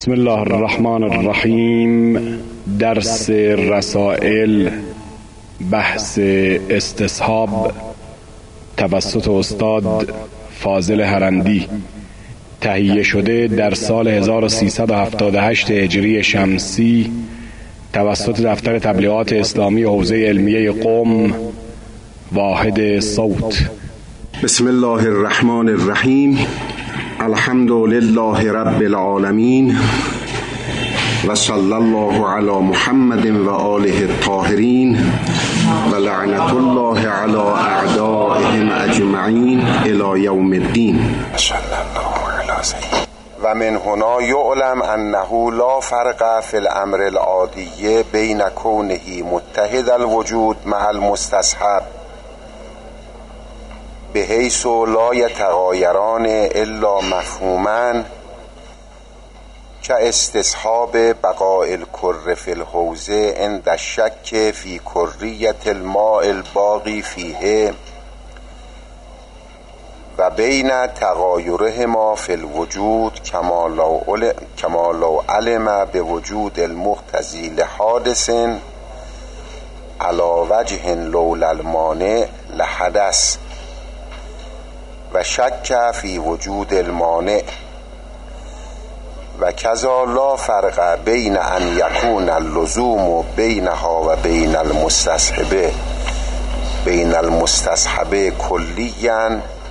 بسم الله الرحمن الرحیم. درس رسائل، بحث استصحاب توسط استاد فاضل هرندی، تهیه شده در سال 1378 هجری شمسی توسط دفتر تبلیغات اسلامی حوزه علمیه قم، واحد صوت. بسم الله الرحمن الرحیم. الحمد لله رب العالمین و صلی الله علی محمد و آله الطاهرین و لعنت الله علی اعدائهم اجمعین الی یوم الدین. و من هنا یعلم انه لا فرق فی الامر العادی بین کونه متحد الوجود مع المستصحب بحیث لا یتغایران الا مفهوما كاستصحاب بقاء الكر في الحوزه عند الشك في كرية الماء الباقي فيه و بین تغایرهما فی الوجود کما لو علم بوجود المقتضی لحادث علی وجه لولا المانع لحدث و شک فی وجود المانع و کذا لا فرق بین ان یکون اللزوم بینها و بین المستصحبه کلیا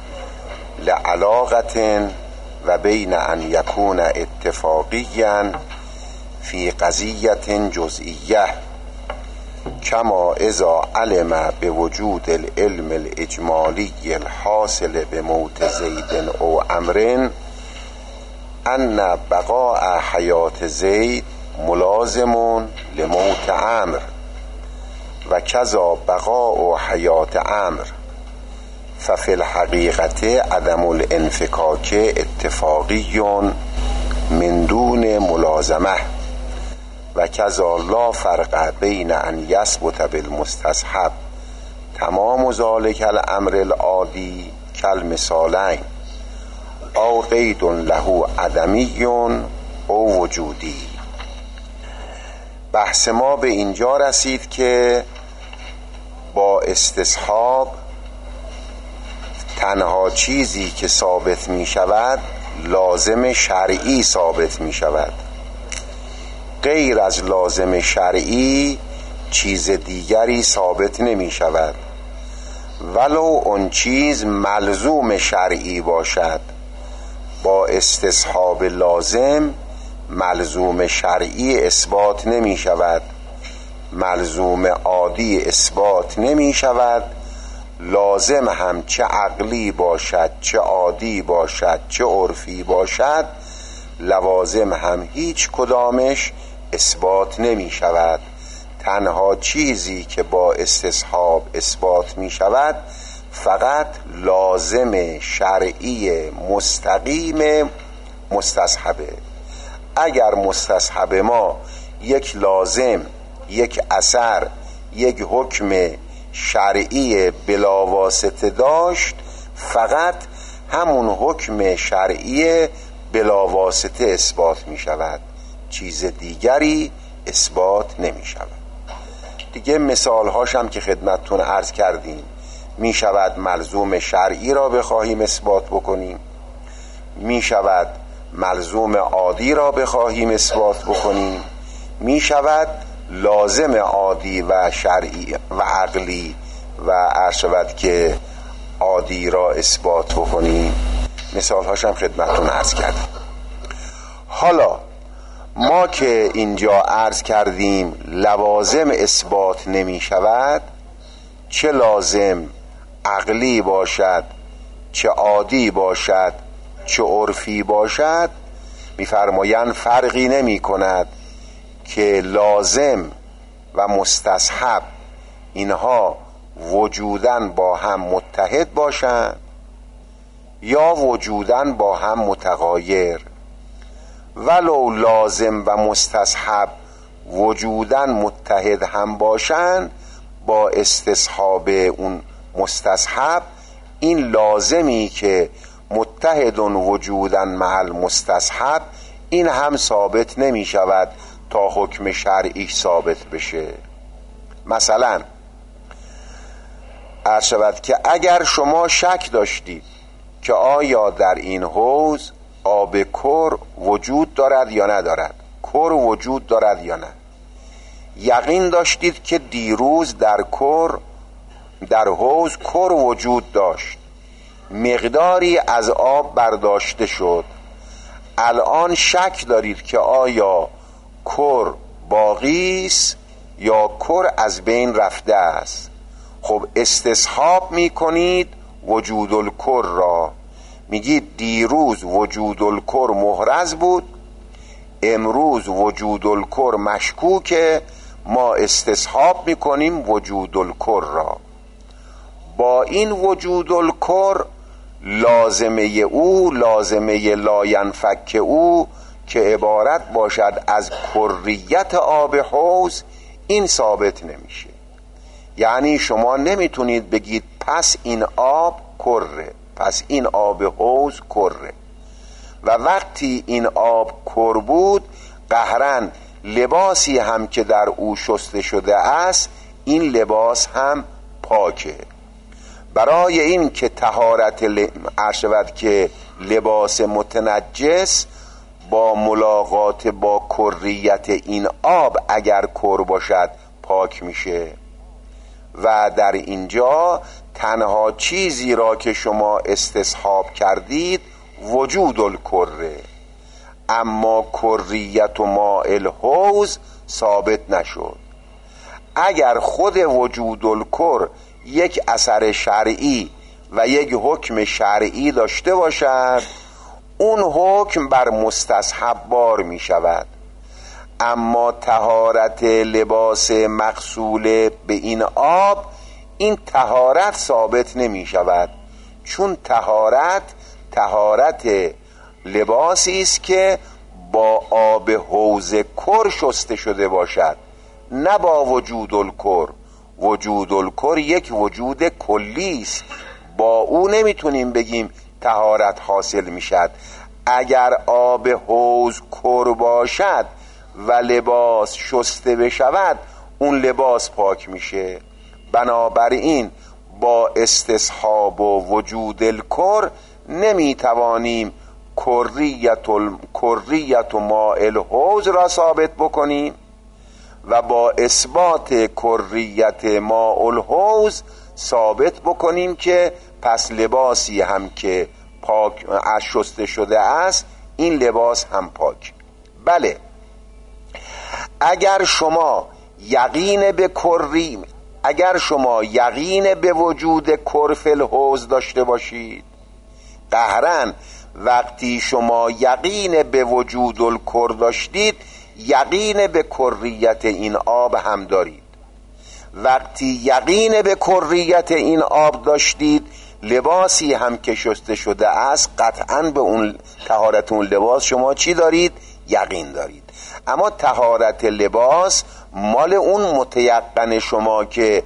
لعلاقة و بین ان یکون اتفاقیا فی قضیة جزئیه کما اذا علم بوجود العلم الاجمالی الحاصل بموت زید او امر ان بقاء حیات زید ملازم لموت عمرو و کذا بقاء حیات عمرو ففي الحقیقة عدم الانفکاک اتفاقی من دون ملازمه و کذا لا فرق بین ان یثبت بالمستصحب تمام ذلك الامر العادی کالمثالین او قید له عدمی او وجودی. بحث ما به اینجا رسید که با استصحاب تنها چیزی که ثابت می شود لازم شرعی ثابت می شود. غیر از لازم شرعی چیز دیگری ثابت نمی شود ولو اون چیز ملزوم شرعی باشد. با استصحاب لازم ملزوم شرعی اثبات نمی شود، ملزوم عادی اثبات نمی شود. لازم هم چه عقلی باشد، چه عادی باشد، چه عرفی باشد، لوازم هم هیچ کدامش اثبات نمی شود. تنها چیزی که با استصحاب اثبات می شود فقط لازم شرعی مستقیم مستصحبه. اگر مستصحب ما یک لازم، یک اثر، یک حکم شرعی بلاواسطه داشت، فقط همون حکم شرعی بلاواسطه اثبات می شود، چیز دیگری اثبات نمی شود. دیگه مثال هاشم که خدمتتون عرض کردیم. می شود ملزوم شرعی را بخواهیم اثبات بکنیم، می شود ملزوم عادی را بخواهیم اثبات بکنیم، می شود لازم عادی و شرعی و عقلی و عرض شود که عادی را اثبات بکنیم. مثال هاشم خدمتتون عرض کردیم. حالا ما که اینجا عرض کردیم لوازم اثبات نمی شود، چه لازم عقلی باشد، چه عادی باشد، چه عرفی باشد، می‌فرمایند فرقی نمی کند که لازم و مستصحب اینها وجوداً با هم متحد باشند یا وجوداً با هم متغایر. ولو لازم و مستصحب وجوداً متحد هم باشند، با استصحاب اون مستصحب این لازمی که متحد وجوداً مع المستصحب این هم ثابت نمی شود تا حکم شرعی ثابت بشه. مثلا عرض شود که اگر شما شک داشتید که آیا در این حوض آب کر وجود دارد یا ندارد، کر وجود دارد یا نه، یقین داشتید که دیروز در حوض کر وجود داشت، مقداری از آب برداشته شد، الان شک دارید که آیا کر باقی است یا کر از بین رفته است. خب استصحاب میکنید وجود الکر را، میگید دیروز وجود الکر محرز بود، امروز وجود الکر مشکوکه، ما استصحاب میکنیم وجود الکر را. با این وجود الکر لازمه لاینفک او که عبارت باشد از کریت آب حوض، این ثابت نمیشه. یعنی شما نمیتونید بگید پس این آب کره، پس این آب حوض کره، و وقتی این آب کر بود قهرن لباسی هم که در او شسته شده است این لباس هم پاکه. برای این که طهارت عرشبت که لباس متنجس با ملاقات با کریت این آب اگر کر باشد پاک میشه، و در اینجا تنها چیزی را که شما استصحاب کردید وجود الکره، اما کریت و ماء الحوض ثابت نشد. اگر خود وجود الکر یک اثر شرعی و یک حکم شرعی داشته باشد اون حکم بر مستصحب بار می شود، اما طهارت لباس مغسول به این آب این طهارت ثابت نمی شود، چون طهارت لباسی است که با آب حوض کر شسته شده باشد، نه با وجود الکر. وجود الکر یک وجود کلی است، با او نمیتونیم بگیم طهارت حاصل میشد. اگر آب حوض کر باشد و لباس شسته بشود اون لباس پاک میشه. بنابراین با استصحاب و وجود الکر نمیتوانیم کریت و ماء الحوض را ثابت بکنیم و با اثبات کریت ماء الحوض ثابت بکنیم که پس لباسی هم که پاک از شسته شده است این لباس هم پاک. بله، اگر شما یقین به وجود کر فی الحوض داشته باشید، قهرن وقتی شما یقین به وجود الکر داشتید یقین به کریت این آب هم دارید. وقتی یقین به کریت این آب داشتید لباسی هم که شسته شده است قطعاً به اون طهارت اون لباس شما چی دارید؟ یقین دارید. اما طهارت لباس مال اون متیقن شما که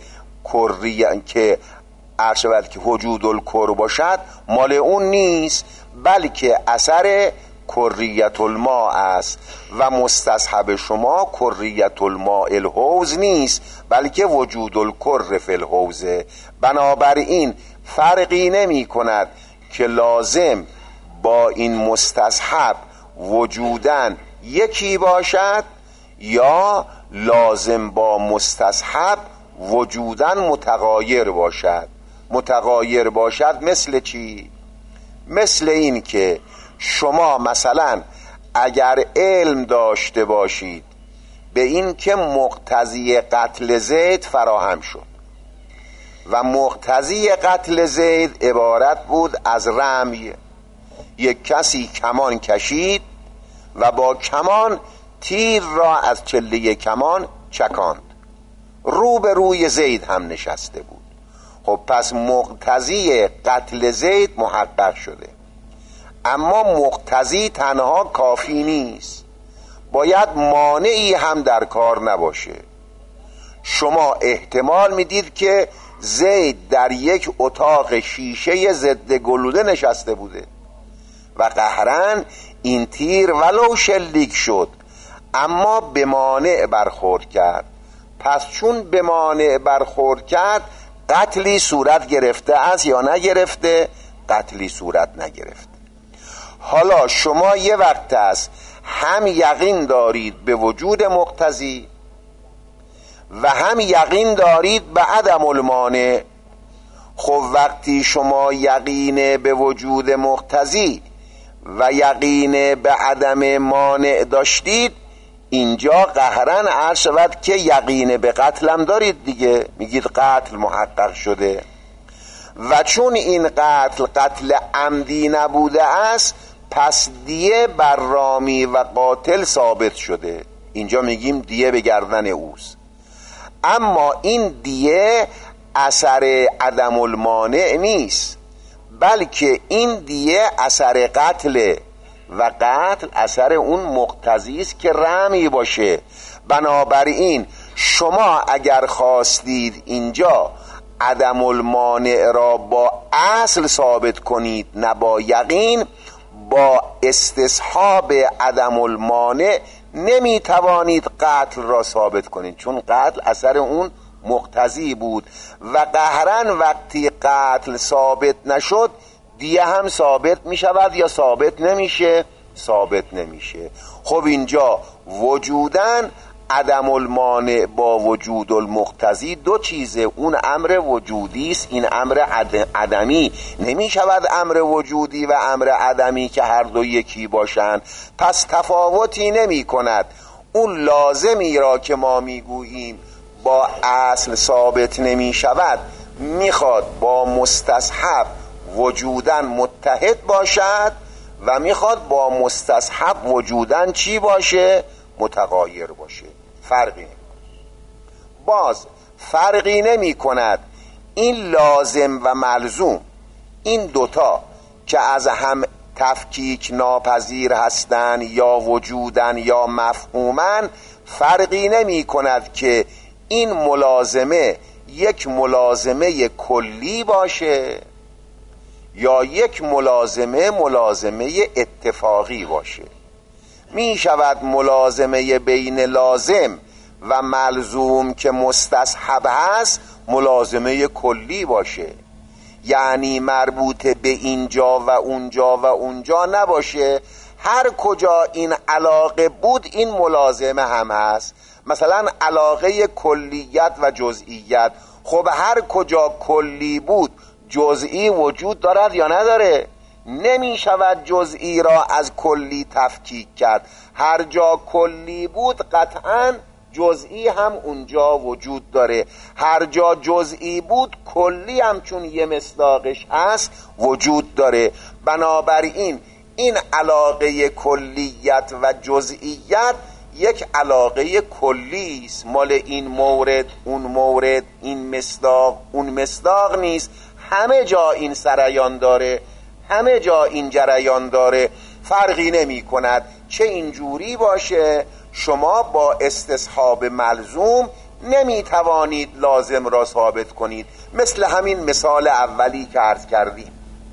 عرشبت که وجود الکر باشد مال اون نیست، بلکه اثر کریت الماء است و مستصحب شما کریت الماء الحوض نیست بلکه وجود الکر فی الحوض. بنابراین فرقی نمی کند که لازم با این مستصحب وجودن یکی باشد یا لازم با مستصحب وجودن متغایر باشد. متغایر باشد مثل چی؟ مثل این که شما مثلا اگر علم داشته باشید به این که مقتضی قتل زید فراهم شد و مقتضی قتل زید عبارت بود از رمی، یک کسی کمان کشید و با کمان تیر را از چله کمان چکاند، روبروی زید هم نشسته بود. خب پس مقتضی قتل زید محقق شده، اما مقتضی تنها کافی نیست، باید مانعی هم در کار نباشه. شما احتمال میدید که زید در یک اتاق شیشه ضد گلوله نشسته بوده و قهرن این تیر ولو شلیک شد اما به مانع برخورد کرد. پس چون به مانع برخورد کرد قتلی صورت گرفته است یا نگرفته؟ قتلی صورت نگرفته. حالا شما یه وقت است هم یقین دارید به وجود مقتضی و هم یقین دارید به عدم المانع. خب وقتی شما یقین به وجود مقتضی و یقین به عدم مانع داشتید، اینجا قهرن عرض شود که یقین به قتلم دارید دیگه، میگید قتل محقق شده. و چون این قتل عمدی نبوده است، پس دیه بر رامی و قاتل ثابت شده. اینجا میگیم دیه به گردن اوست. اما این دیه اثر عدم المانع نیست، بلکه این دیه اثر قتله و قتل اثر اون مقتضی است که رمی باشه. بنابراین شما اگر خواستید اینجا عدم المانع را با اصل ثابت کنید نه با یقین، با استصحاب عدم المانع نمی توانید قتل را ثابت کنید، چون قتل اثر اون مقتضی بود و قهرن وقتی قتل ثابت نشد دیه هم ثابت می شود یا ثابت نمیشه؟ ثابت نمیشه. خب اینجا وجودن عدم المانع با وجود المقتضی دو چیزه، اون امر وجودی است، این امر عدمی. نمی شود امر وجودی و امر عدمی که هر دو یکی باشند، پس تفاوتی نمی کند. اون لازمی را که ما می گوییم با اصل ثابت نمی شود، میخواد با مستصحب وجودن متحد باشد و میخواد با مستصحب وجودن چی باشه؟ متغایر باشه. فرقی نمی باز فرقی نمی کند این لازم و ملزوم، این دوتا که از هم تفکیک ناپذیر هستند یا وجودن یا مفهومن، فرقی نمی کند که این ملازمه یک ملازمه کلی باشه یا یک ملازمه اتفاقی باشه. می شود ملازمه بین لازم و ملزوم که مستصحب هست ملازمه کلی باشه، یعنی مربوط به اینجا و اونجا و اونجا نباشه. هر کجا این علاقه بود این ملازمه هم هست. مثلا علاقه کلیت و جزئیت، خب هر کجا کلی بود جزئی وجود دارد یا نداره؟ نمی شود جزئی را از کلی تفکیک کرد. هر جا کلی بود قطعا جزئی هم اونجا وجود داره، هر جا جزئی بود کلی هم چون یه مصداقش هست وجود داره. بنابراین این علاقه کلیت و جزئیت یک علاقه کلی است، مال این مورد اون مورد، این مصداق اون مصداق نیست. همه جا این سریان داره، همه جا این جریان داره. فرقی نمی کند چه اینجوری باشه. شما با استصحاب ملزوم نمی توانید لازم را ثابت کنید. مثل همین مثال اولی که عرض کردیم،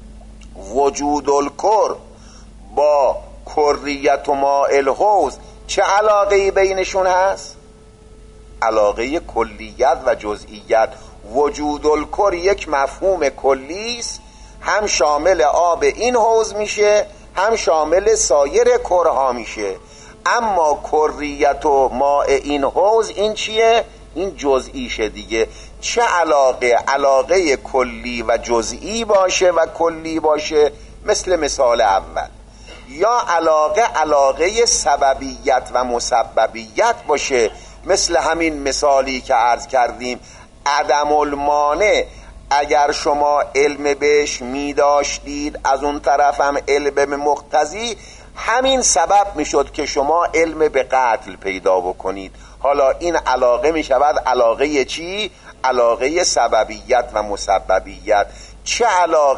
وجود الکر با کریت و ماء الحوض چه علاقه‌ای بینشون هست؟ علاقه کلیت و جزئیت. وجود الکر یک مفهوم کلی است، هم شامل آب این حوض میشه هم شامل سایر کرها میشه. اما کریت و ماء این حوض این چیه؟ این جزئیشه دیگه. چه علاقه کلی و جزئی باشه و کلی باشه مثل مثال اول، یا علاقه سببیت و مسببیت باشه مثل همین مثالی که عرض کردیم. عدم المانع اگر شما علم بهش می داشتید، از اون طرف هم علم به مقتضی، همین سبب می شد که شما علم به قتل پیدا بکنید. حالا این علاقه می شود علاقه چی؟ علاقه سببیت و مسببیت. چه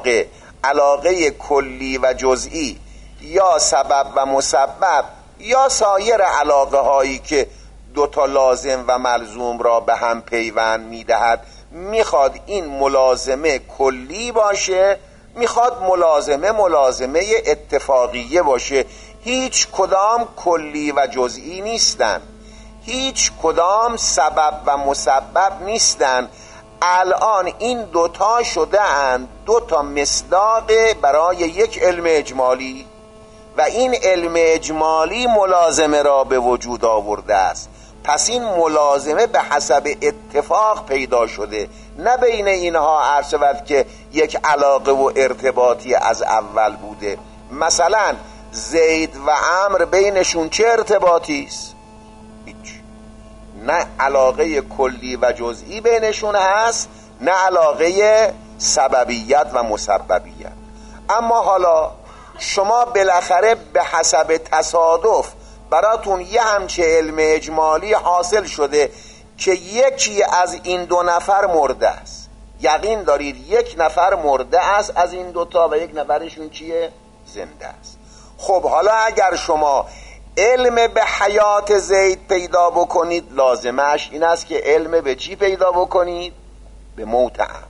علاقه کلی و جزئی یا سبب و مسبب یا سایر علاقه هایی که دوتا لازم و ملزوم را به هم پیوند می دهد. میخواد این ملازمه کلی باشه، میخواد ملازمه اتفاقیه باشه. هیچ کدام کلی و جزئی نیستن، هیچ کدام سبب و مسبب نیستن. الان این دوتا شده اند دوتا مصداق برای یک علم اجمالی و این علم اجمالی ملازمه را به وجود آورده است. پس این ملازمه به حسب اتفاق پیدا شده، نه بین اینها عرض شود که یک علاقه و ارتباطی از اول بوده. مثلا زید و عمرو بینشون چه ارتباطی است؟ هیچ. نه علاقه کلی و جزئی بینشون هست، نه علاقه سببیت و مسببیت. اما حالا شما بالاخره به حسب تصادف براتون یه همچه علم اجمالی حاصل شده که یکی از این دو نفر مرده است. یقین دارید یک نفر مرده است از این دوتا و یک نفرشون چیه؟ زنده است. خب حالا اگر شما علم به حیات زید پیدا بکنید، لازمش این است که علم به چی پیدا بکنید؟ به موت عمرو.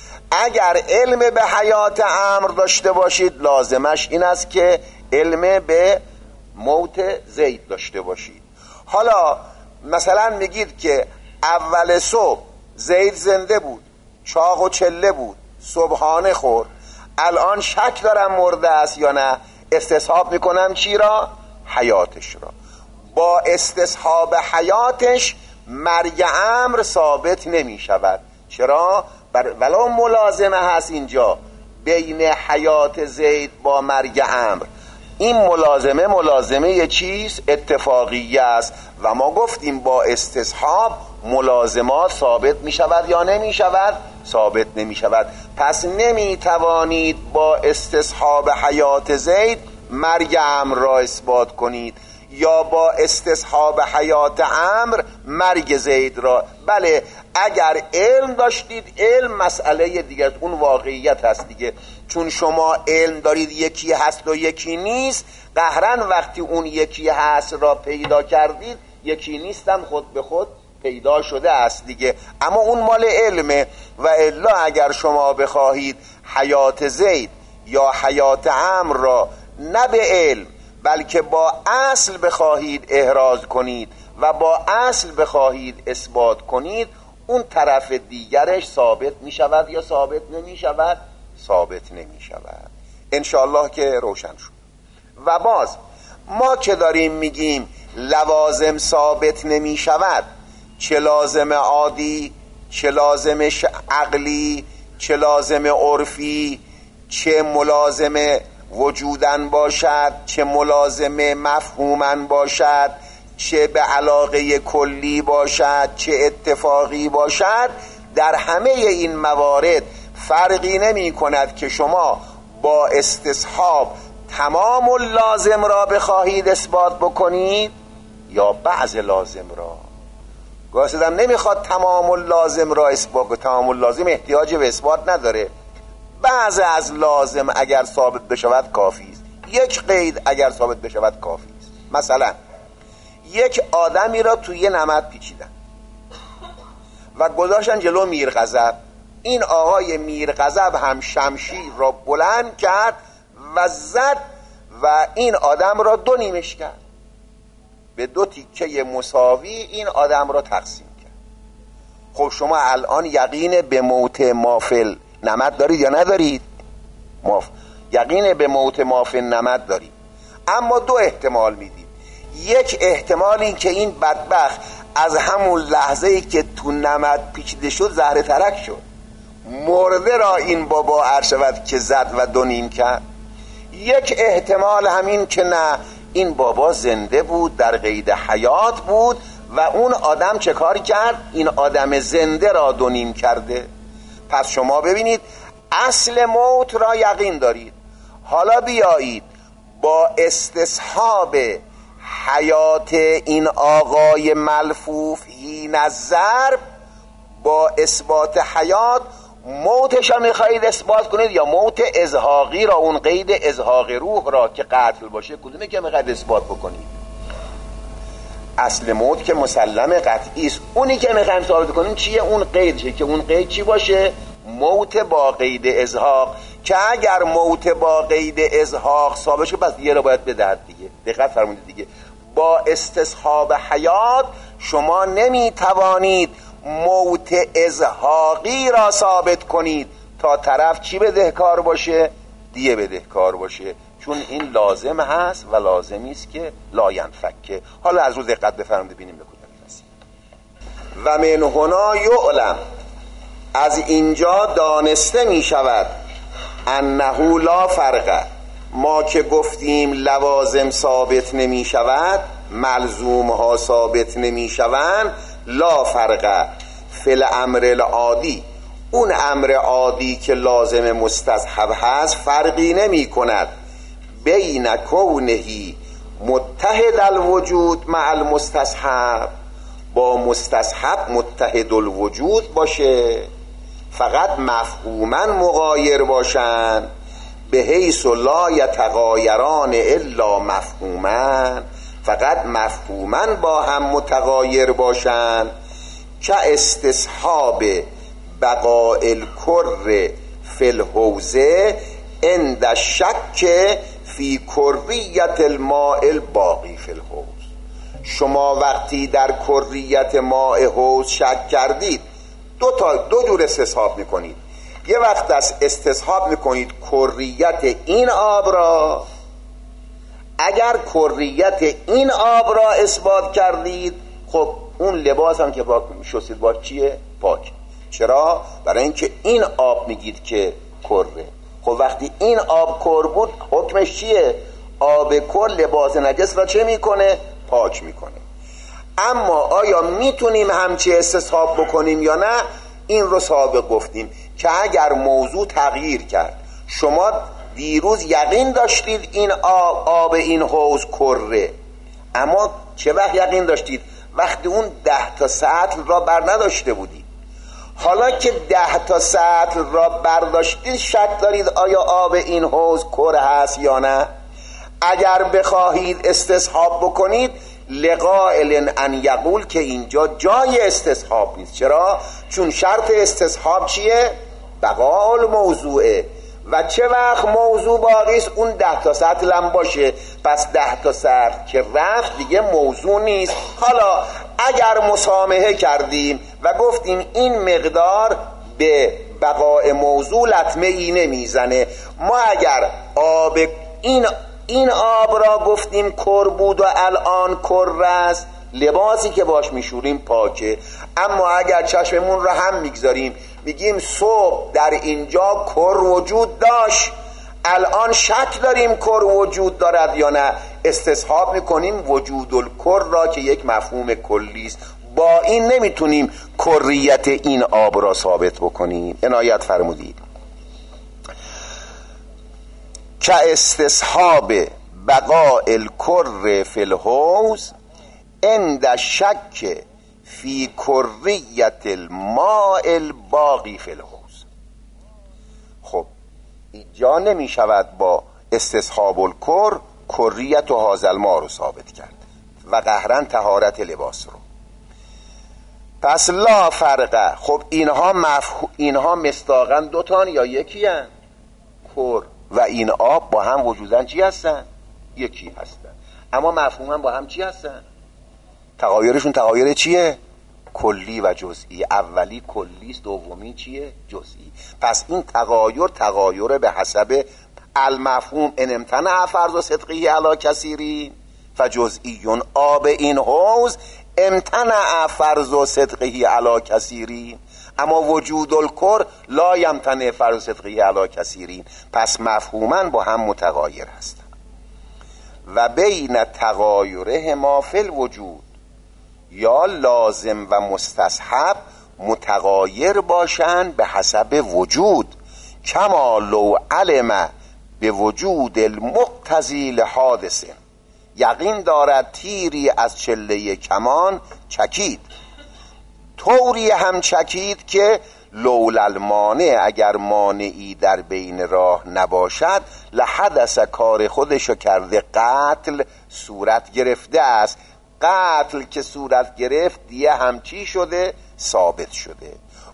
اگر علم به حیات عمرو داشته باشید، لازمش این است که علم به موت زید داشته باشید. حالا مثلا میگید که اول صبح زید زنده بود، چاق و چله بود، صبحانه خورد، الان شک دارم مرده است یا نه، استصحاب میکنم چی را؟ حیاتش را. با استصحاب حیاتش مرگ عمرو ثابت نمیشود. چرا؟ ولو ملازمه هست اینجا بین حیات زید با مرگ عمرو. این ملازمه چیست؟ اتفاقیه است و ما گفتیم با استصحاب ملازمات ثابت می شود یا نمی شود؟ ثابت نمی شود. پس نمی توانید با استصحاب حیات زید مرگ عمرو را اثبات کنید یا با استصحاب حیات عمرو مرگ زید را. بله اگر علم داشتید، علم مسئله دیگه، اون واقعیت هست دیگه. چون شما علم دارید یکی هست و یکی نیست، قهرن وقتی اون یکی هست را پیدا کردید یکی نیستم خود به خود پیدا شده است دیگه. اما اون مال علمه و الا اگر شما بخواهید حیات زید یا حیات عمرو را نه به علم بلکه با اصل بخواهید احراز کنید و با اصل بخواهید اثبات کنید، اون طرف دیگرش ثابت می شود یا ثابت نمی شود؟ ثابت نمی شود. انشاءالله که روشن شد. و باز ما که داریم میگیم لوازم ثابت نمی شود، چه لازم عادی، چه لازم عقلی، چه لازم عرفی، چه ملازم وجودن باشد، چه ملازم مفهومن باشد، چه به علاقه کلی باشد، چه اتفاقی باشد، در همه این موارد فرقی نمی کند که شما با استصحاب تمام لازم را بخواهید اثبات بکنید یا بعض لازم را. گاهی نمیخواد تمام لازم را اثبات کنید، تمام لازم احتیاج به اثبات نداره. بعض از لازم اگر ثابت بشود کافی است، یک قید اگر ثابت بشود کافی است. مثلا یک آدمی را توی نمد پیچیدن و گذاشتن جلو میرغضب. این آقای میرغضب هم شمشیر را بلند کرد و زد و این آدم را دو نیمش کرد، به دو تیکه مساوی این آدم را تقسیم کرد. خب شما الان یقین به موت مافل نمد دارید یا ندارید؟ یقین به موت مافل نمد دارید، اما دو احتمال میدید. یک احتمال این که این بدبخت از همون لحظه‌ای که تو نمد پیچیده شد زهره ترک شد، مرده را این بابا عرشود که زد و دو نیم کرد. یک احتمال همین که نه، این بابا زنده بود، در قید حیات بود و اون آدم چه کار کرد؟ این آدم زنده را دو نیم کرده. پس شما ببینید اصل موت را یقین دارید، حالا بیایید با استصحاب حیات این آقای ملفوف حین الضرب با اثبات حیات موتش را میخواهید اثبات کنید یا موت ازهاقی را، اون قید ازهاق روح را که قتل باشه، کدومه که میخواهید اثبات بکنید؟ اصل موت که مسلم قطعی است، اونی که میخوایم ثابت کنیم چیه؟ اون قید چیه که اون قید چی باشه؟ موت با قید ازهاق که اگر موت با قید ازهاق ثابت شد پس دیگه رو باید بدهد دیگه. دقت فرمودید دیگه، با استصحاب حیات شما نمیتوانید موت ازهاقی را ثابت کنید تا طرف چی بدهکار باشه؟ دیه بدهکار باشه، چون این لازم هست و لازمی است که لا ینفکه. حالا از رو دقت بفرمایید ببینیم به کجا میرسیم. و من هنا یعلم، از اینجا دانسته می شود، انه لا فرق، ما که گفتیم لوازم ثابت نمی شود، ملزوم ها ثابت نمی شوند، لا فرق فی الامر العادی، اون امر عادی که لازم مستصحب هست فرقی نمی کند بین کونهی متحد الوجود مع المستصحب، با مستصحب متحد الوجود باشه، فقط مفهوما مغایر باشن، به حیث لا یتغایران الا مفهوما، فقط مفهوما با هم متغایر باشن، که استصحاب بقاء الکر فی الحوزه عند الشک فی کریت الماء الباقی فی الحوض. شما وقتی در کریت ماء حوض شک کردید دو جور استصحاب میکنید. یه وقت استصحاب میکنید کریت این آب را، اگر کریت این آب را اثبات کردید خب اون لباس هم که پاک شستید با چیه؟ پاک. چرا؟ برای اینکه این آب میگید که کره. خب وقتی این آب کر بود حکمش چیه؟ آب کر لباس نجس را چه میکنه؟ پاک میکنه. اما آیا میتونیم همچه استصحاب بکنیم یا نه؟ این رو سابق گفتیم که اگر موضوع تغییر کرد، شما دیروز یقین داشتید این آب این حوض کره، اما چه وقت یقین داشتید؟ وقتی اون 10 تا سطل را بر نداشته بودید. حالا که 10 تا سطل را برداشتید شک دارید آیا آب این حوض کره هست یا نه؟ اگر بخواهید استصحاب بکنید لقائل ان یقول که اینجا جای استصحاب نیست. چرا؟ چون شرط استصحاب چیه؟ بقاء الموضوعه، و چه وقت موضوع باقی است؟ اون 10 تا سطل هم باشه. پس 10 تا سطل که رفت دیگه موضوع نیست. حالا اگر مسامحه کردیم و گفتیم این مقدار به بقاء موضوع لطمه ای نمیزنه، ما اگر آب این آب را گفتیم کر بود و الان کر است، لباسی که باش میشوریم پاکه. اما اگر چشممون را هم میگذاریم میگیم صبح در اینجا کر وجود داشت، الان شک داریم کر وجود دارد یا نه، استصحاب میکنیم وجود الکر را که یک مفهوم کلی است. با این نمیتونیم کریت این آب را ثابت بکنیم. عنایت فرمودید. که استصحاب بقاء الکر فی الحوض عند شک فی کریت الماء الباقی فی الحوض. خب اینجا نمی شود با استصحاب الکر کریت و هذا الماء رو ثابت کرد و قهرن طهارت لباس رو. پس لا فرقه. خب اینها مصداقاً دوتان یا یکی هستند؟ کر و این آب با هم وجوداً چی هستن؟ یکی هستن، اما مفهوماً با هم چی هستن؟ تغایرشون تغایر چیه؟ کلی و جزئی. اولی کلی است، دومی چیه؟ جزئی. پس این تغایر به حسب المفهوم ان امتنع فرض و صدقی علی کثیرین فجزئی. آب این حوض امتنع فرض و صدقی علی کثیرین، اما وجود الکر لا یمتنع فرض و صدقی علی کثیرین. پس مفهوما با هم متغایر هستند. و بین تغایرهما فی الوجود، یا لازم و مستصحب متغایر باشند به حسب وجود، کما لو علم به وجود المقتضی لحادث، یقین دارد تیری از چله کمان چکید، طوری هم چکید که لولا المانع، اگر مانعی در بین راه نباشد، لحدث، کار خودشو کرده، قتل صورت گرفته است. قتل که صورت گرفت دیگه هم چی شده؟ ثابت شده.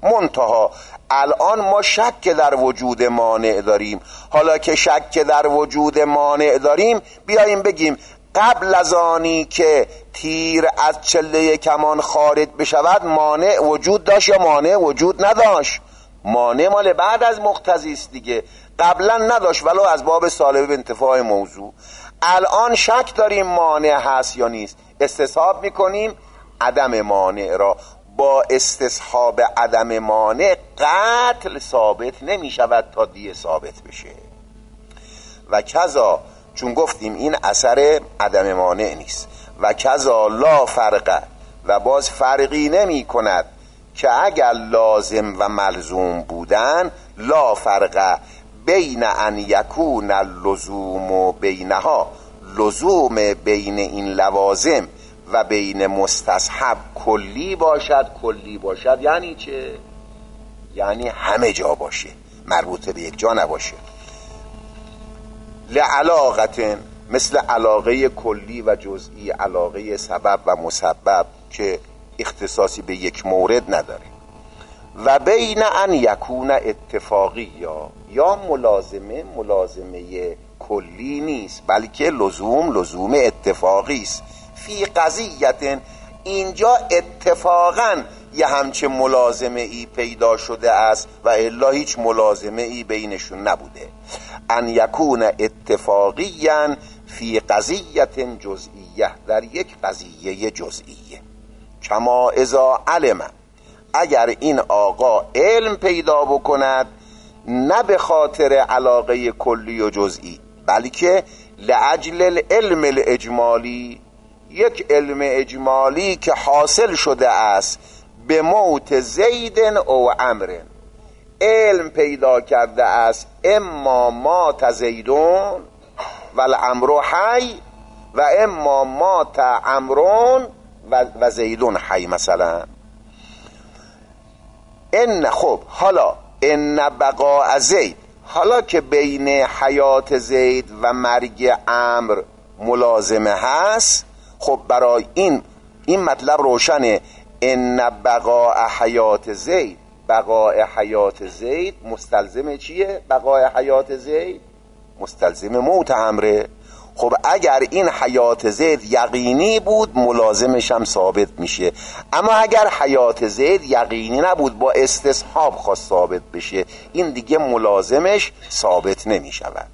منتها الان ما شک در وجود مانع داریم. حالا که شک در وجود مانع داریم، بیاییم بگیم قبل از آنی که تیر از چله کمان خارج بشود مانع وجود داشت یا مانع وجود نداشت؟ مانع مال بعد از مقتضی است دیگه، قبلا نداشت ولو از باب سالب انتفاع موضوع. الان شک داریم مانع هست یا نیست، استصحاب میکنیم عدم مانع را. با استصحاب عدم مانع قتل ثابت نمی شود تا دیه ثابت بشه. و کذا، چون گفتیم این اثر عدم مانع نیست، و کذا لا فرق، و باز فرقی نمی کند که اگر لازم و ملزوم بودن، لا فرق بین ان یکون اللزوم و بینها، لزوم بین این لوازم و بین مستصحب کلی باشد. کلی باشد یعنی چه؟ یعنی همه جا باشه، مربوط به یک جا نباشه. لعلاقت، مثل علاقه کلی و جزئی، علاقه سبب و مسبب که اختصاصی به یک مورد نداره. و بین ان یکون اتفاقی، یا ملازمه کلی نیست بلکه لزوم اتفاقی است. فی قضیت، اینجا اتفاقا یه همچه ملازمه ای پیدا شده است و الا هیچ ملازمه ای بینشون نبوده. ان یکون اتفاقیا فی قضیت جزئیه، در یک قضیه جزئیه. کما اذا علم، اگر این آقا علم پیدا بکند، نه به خاطر علاقه کلی و جزئی بلکه لعجل العلم الاجمالی، یک علم اجمالی که حاصل شده است به موت زید او عمر، علم پیدا کرده است اما مات زیدون و الامر حی و اما مات عمرون و زیدون حی مثلا. ان، خب حالا ان بقاء زید، حالا که بین حیات زید و مرگ عمرو ملازمه هست، خب برای این مطلب روشنه. ان بقاء حیات زید، بقاء حیات زید مستلزم چیه؟ بقاء حیات زید مستلزم موت عمره. خب اگر این حیات زید یقینی بود ملازمش هم ثابت میشه، اما اگر حیات زید یقینی نبود با استصحاب خواست ثابت بشه، این دیگه ملازمش ثابت نمیشود.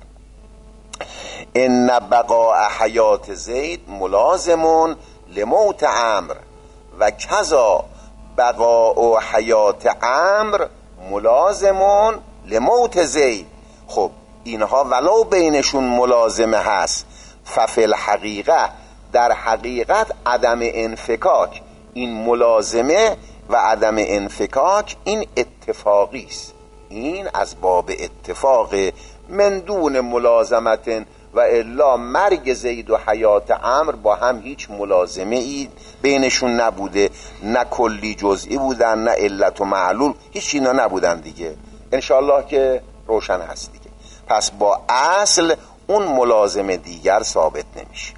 ان بقاء حیات زید ملازمون لموت عمرو و کذا بقاء حیات عمرو ملازمون لموت زید. خب اینها ولو بینشون ملازمه هست، ففی الحقیقه، در حقیقت عدم انفکاک، این ملازمه و عدم انفکاک این اتفاقی است، این از باب اتفاق من دون ملازمت، و الا مرگ زید و حیات عمرو با هم هیچ ملازمه ای بینشون نبوده، نه کلی جزئی بودن نه علت و معلول، هیچ اینا نبودن دیگه. انشاءالله که روشن هست دیگه. پس با اصل اون ملازمه دیگر ثابت نمیشه.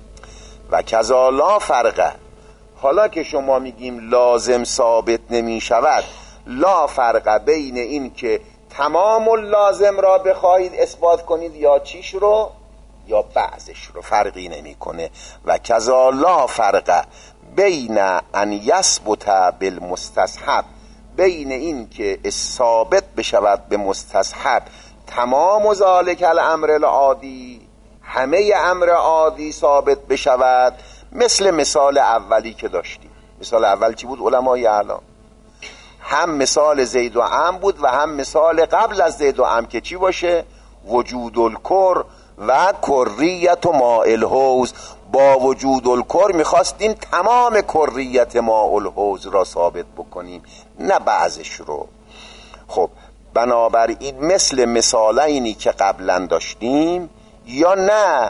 و کذا لا فرقه، حالا که شما میگیم لازم ثابت نمیشود، لا فرقه بین این که تمام اللازم را بخواهید اثبات کنید یا چیش رو یا بعضش رو، فرقی نمیکنه. و کذا لا فرقه بین ان یثبت بالمستصحب، بین این که ثابت بشود به مستصحب تمام ذالک الامر العادی، همه امر عادی ثابت بشود، مثل مثال اولی که داشتیم. مثال اول چی بود علمای اعلام؟ هم مثال زید و عم بود و هم مثال قبل از زید و عم که چی باشه؟ وجود الکر و کریت و ماء الحوض. با وجود الکر میخواستیم تمام کریت ماء الحوض را ثابت بکنیم، نه بعضش رو. خب بنابراین مثل مثالینی که قبلا داشتیم، یا نه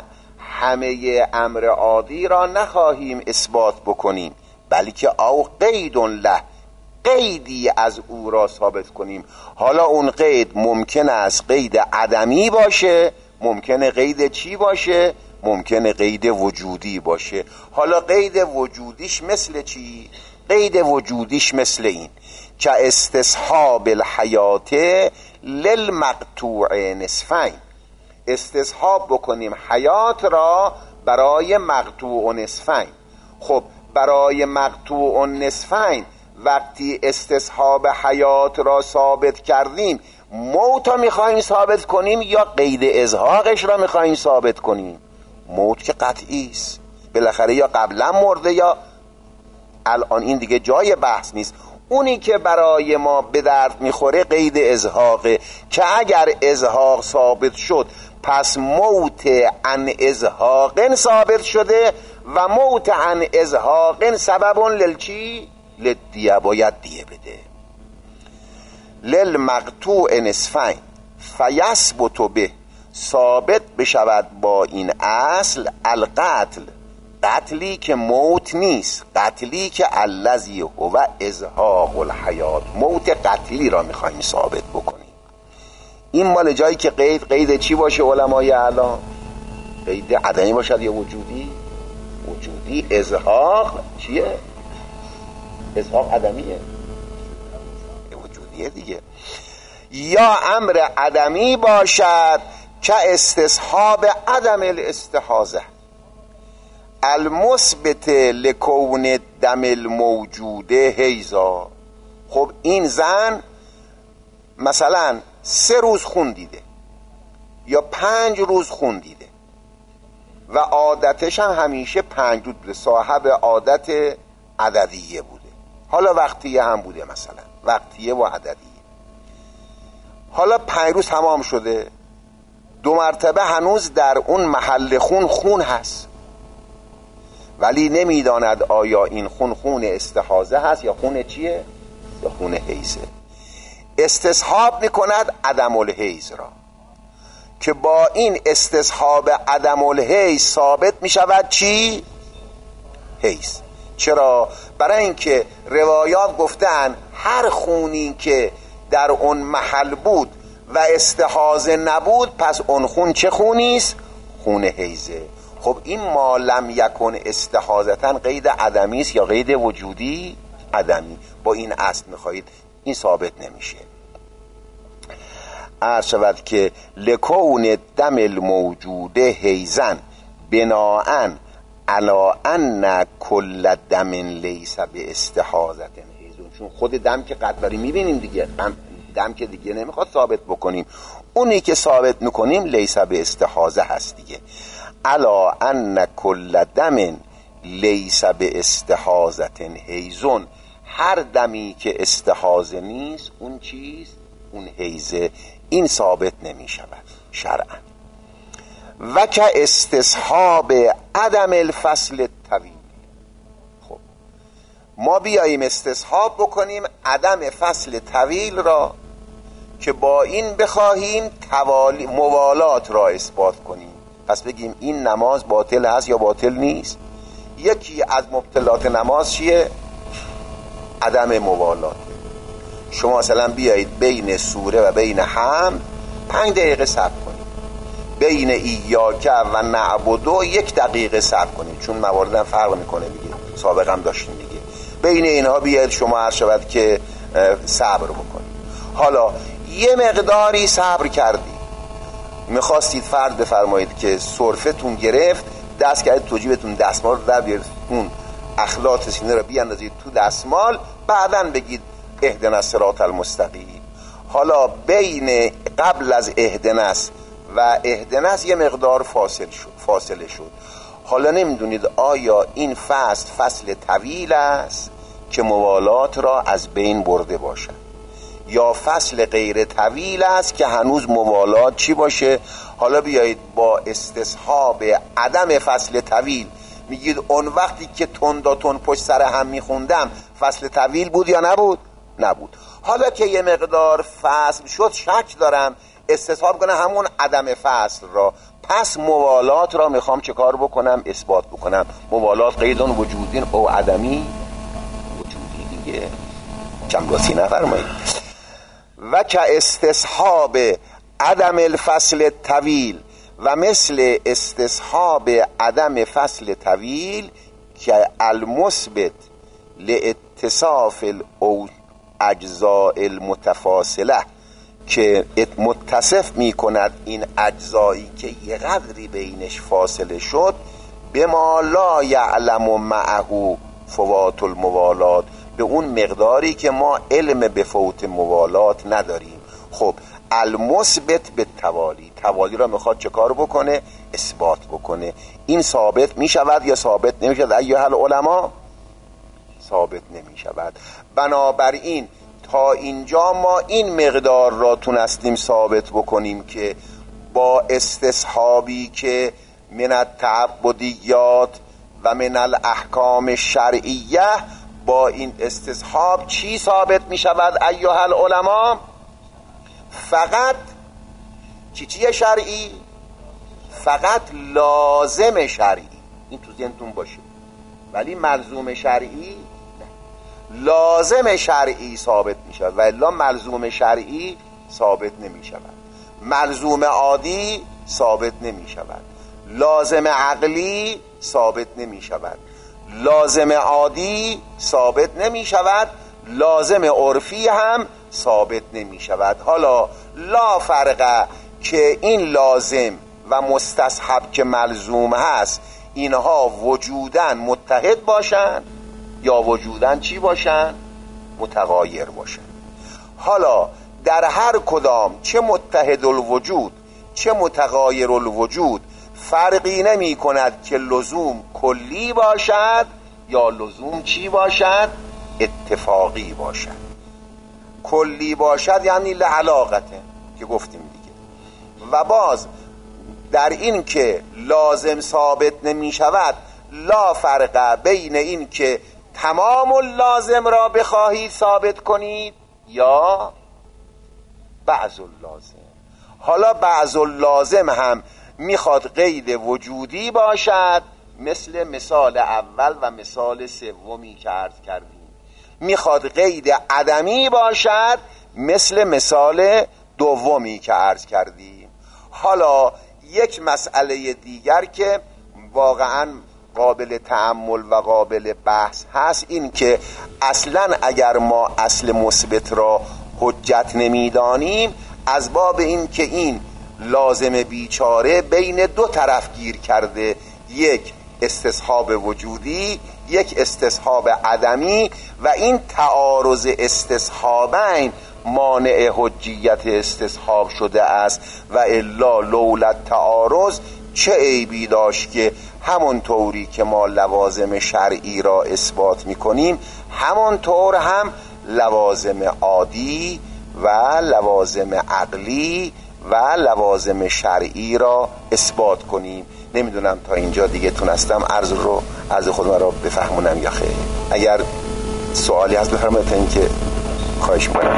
همه امر عادی را نخواهیم اثبات بکنیم، بلکه او قید له، قیدی از او را ثابت کنیم. حالا اون قید ممکن است قید عدمی باشه، ممکنه قید چی باشه؟ ممکنه قید وجودی باشه. حالا قید وجودیش مثل چی؟ قید وجودیش مثل این که استصحاب الحیات للمقطوع نصفین، استصحاب بکنیم حیات را برای مقطوع نصفین. خب برای مقطوع نصفین وقتی استصحاب حیات را ثابت کردیم، موت را میخواییم ثابت کنیم یا قید ازهاقش را میخواییم ثابت کنیم؟ موت که قطعی است، بالاخره یا قبلا مرده یا الان، این دیگه جای بحث نیست. اونی که برای ما به درد میخوره قید ازهاقه که اگر ازهاق ثابت شد پس موت عن ازهاق ثابت شده و موت عن ازهاق سبب للچی؟ للدیه، باید دیه بده. للمقطوع نصفین فیثبت به، ثابت بشود با این اصل القتل، قتلی که موت نیست، قتلی که الذی هو ازهاق الحیات، موت قتلی را میخواییم ثابت بکنیم. این مال جایی که قید چی باشه علمای اعلام؟ قید عدمی باشد یا وجودی؟ وجودی. ازهاق چیه؟ ازهاق عدمیه، وجودیه دیگه. یا امر عدمی باشد که استصحاب عدم الاستحاضه المثبت لکون دم الموجوده حیضا. خب این زن مثلا 3 روز خون دیده یا 5 روز خون دیده و عادتش هم همیشه 5 روز بوده، صاحب عادت عددیه بوده. حالا وقتیه هم بوده، مثلا وقتیه و عددیه. حالا 5 روز تمام شده، 2 مرتبه هنوز در اون محل خون هست، ولی نمیداند آیا این خون استحاضه هست یا خون چیه؟ یا خون حیضه. استصحاب میکند عدم الحیض را که با این استصحاب عدم الحیض ثابت میشود چی؟ حیض. چرا؟ برای اینکه روایات گفتن هر خونی که در اون محل بود و استحاضه نبود پس اون خون چه خونی است؟ خون حیضه. خب این ما لم یکن استحاضتن قید عدمی است یا قید وجودی؟ عدمی. با این اصل میخواهید این ثابت نمیشه. عرض شود که لکون دم الموجوده حیضن بناءن علی ان کل دم لیس به استحاضت حیضون. چون خود دم که قدری میبینیم دیگه، دم که دیگه نمیخواد ثابت بکنیم، اونی که ثابت میکنیم لیس به استحاضه هست دیگه. علی ان کل دم لیس به استحاضت حیضون، هر دمی که استحاضه نیست اون چیست؟ اون حیضه. این ثابت نمی شود شرعا. و که استصحاب عدم الفصل طویل. خب ما بیاییم استصحاب بکنیم عدم فصل طویل را که با این بخواهیم موالات را اثبات کنیم. پس بگیم این نماز باطل هست یا باطل نیست. یکی از مبطلات نماز چیه؟ عدم موالات. شما مثلا بیایید بین سوره و بین حمد 5 دقیقه صبر کنید، بین ایاک و نعبدو 1 دقیقه صبر کنید، چون مواردم فرق میکنه دیگه، سابقا هم داشتیم دیگه. بین اینها بیایید شما عرض شود که صبر بکنید. حالا یه مقداری صبر کردید، میخواستید فرض بفرمایید که سرفتون گرفت، دست کردید تو جیبتون دستمال رو در بیارید، اون اخلاط سینه رو بیاندازید تو دستمال، بعداً بگید اهدنا الصراط المستقیم. حالا بین قبل از اهدنا و اهدنا یه مقدار فاصله شد. حالا نمیدونید آیا این فصل طویل است که موالات را از بین برده باشد یا فصل غیر طویل است که هنوز موالات چی باشه. حالا بیایید با استصحاب عدم فصل طویل میگید اون وقتی که تند پشت سر هم میخوندم فصل طویل بود یا نبود؟ نبود. حالا که یه مقدار فصل شد شک دارم استصحاب کنم همون عدم فصل را، پس موالات را میخوام چه کار بکنم؟ اثبات بکنم. موالات قیدون وجودین او عدمی وجودی دیگه، چمگاسی نفرمایید. و که استصحاب عدم الفصل طویل و مثل استصحاب عدم فصل طویل که المثبت لاتصاف الاجزاء المتفاصله، که متصف می کند این اجزایی که یه قدری بینش فاصله شد، به ما لا یعلم معه فوات الموالات، به اون مقداری که ما علم به فوت موالات نداریم. خب المثبت به توالی را میخواد چه کار بکنه؟ اثبات بکنه. این ثابت میشود یا ثابت نمیشود ایها العلماء؟ ثابت نمیشود. بنابراین تا اینجا ما این مقدار را تونستیم ثابت بکنیم که با استصحابی که من التعبدیات و من الاحکام الشرعیه، با این استصحاب چی ثابت می شود ایها العلماء؟ فقط چی شرعی؟ فقط لازم شرعی. این تو ذهنتون باشه. ولی ملزوم شرعی لازم شرعی ثابت می شود و الا ملزوم شرعی ثابت نمی شود. ملزوم عادی ثابت نمی شود. لازم عقلی ثابت نمی شود. لازم عادی ثابت نمی شود. لازم عرفی هم ثابت نمی شود. حالا لا فرقه که این لازم و مستصحب که ملزوم هست اینها وجودن متحد باشن یا وجودن چی باشن؟ متغایر باشن. حالا در هر کدام چه متحد الوجود چه متغایر الوجود فرقی نمی کند که لزوم کلی باشد یا لزوم چی باشد؟ اتفاقی باشد. کلی باشد یعنی لعلاقته که گفتیم دیگه. و باز در این که لازم ثابت نمی شود لا فرق بین این که تمام اللازم را بخواهید ثابت کنید یا بعض اللازم. حالا بعض اللازم هم میخواد قید وجودی باشد، مثال اول و مثال سومی که عرض کردیم. میخواد قید عدمی باشد، مثال دومی که عرض کردیم. حالا یک مسئله دیگر که واقعا قابل تأمل و قابل بحث هست این که اصلا اگر ما اصل مثبت را حجت نمیدانیم، از باب این که این لازم بیچاره بین دو طرف گیر کرده، یک استصحاب وجودی یک استصحاب عدمی، و این تعارض استصحابین مانع حجیت استصحاب شده است و الا لولا تعارض چه عیبی داشت که همون طوری که ما لوازم شرعی را اثبات میکنیم همون طور هم لوازم عادی و لوازم عقلی و لوازم شرعی را اثبات کنیم. نمیدونم تا اینجا دیگه تونستم عرض خودم را بفهمونم یا خیر. اگر سوالی هست بفرمایید تا اینکه خواهش میکنم.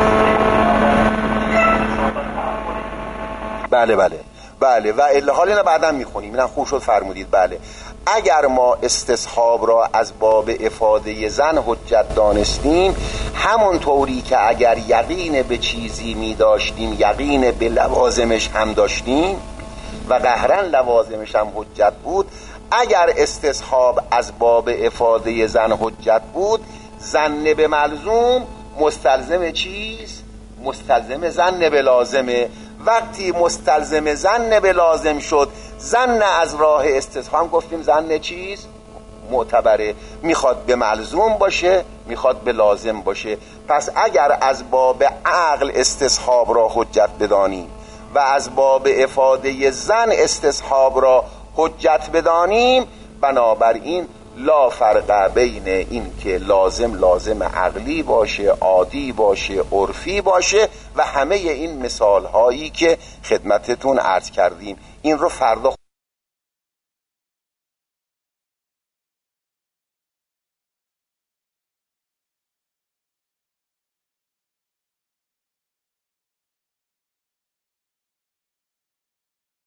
بله و الا حال اینا بعدا میخونیم. اینا خوب شد فرمودید. بله اگر ما استصحاب را از باب افاده زن حجت دانستیم، همون طوری که اگر یقین به چیزی می داشتیم یقین به لوازمش هم داشتیم و قهرن لوازمش هم حجت بود، اگر استصحاب از باب افاده زن حجت بود، ظن به ملزوم مستلزم چیست؟ مستلزم ظن به لازمه. وقتی مستلزم ظن به لازم شد، ظن از راه استصحاب گفتیم ظن چیست؟ معتبره، میخواد به ملزوم باشه میخواد به لازم باشه. پس اگر از باب عقل استصحاب را حجت بدانیم و از باب افاده ظن استصحاب را حجت بدانیم، بنابراین لا فرق بین این که لازم عقلی باشه، عادی باشه، عرفی باشه و همه این مثال هایی که خدمتتون عرض کردیم. این رو فردا